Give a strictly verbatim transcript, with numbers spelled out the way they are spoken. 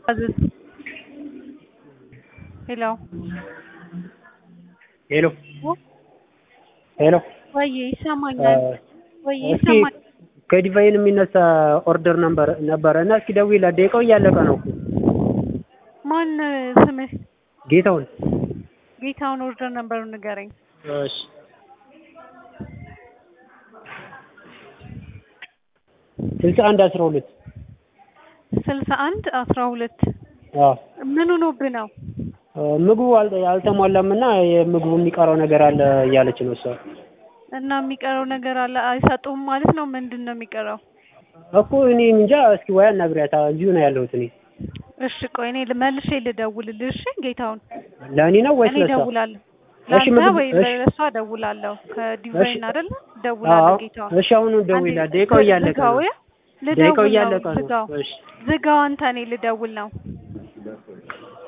አዝዝ ሄሎ ሄሎ ሄሎ ወይ ይሰማኛል ወይ ይሰማኛል ከዲቫይን የሚነሳ ኦርደር ነበር ነበር እና እስኪ ደውይላት ደቂቃው እያለቀ ነው ማን ስምህ ጌታውን ጌታውን ኦርደር ነበሩን ንገረኝ እሺ ስልሳ አንድ አስራ ሁለት ስልሳ አንድ አስራ ሁለት አዎ ምን ሆኖብህ ነው ምግቡ አልተሟላምና የምግቡ የሚቀረው ነገር አለ እያለች ነው እሷ እና የሚቀረው ነገር አለ አይሰጡም ማለት ነው ምንድነው የሚቀረው እኮ እኔ እንጃ እስኪ ወይ አናግሪያት እዚሁ ነው ያለሁት እኔ እሺ ቆይ እኔ መልሼ ልደውልልህ እሺ ጌታውን ለኔ ነው ወይስ ለሷ እኔ እደውላለሁ ለአንተ ወይ ለሷ እደውላለሁ ከዲቫይን አይደል እደውላለሁ ጌታውን እሺ አሁን ደውይላት ደቂቃው እያለቀ ነው ደቂቃው እያለቀ ነው እሺ ዝጋው አንተ እኔ ልደውል ነው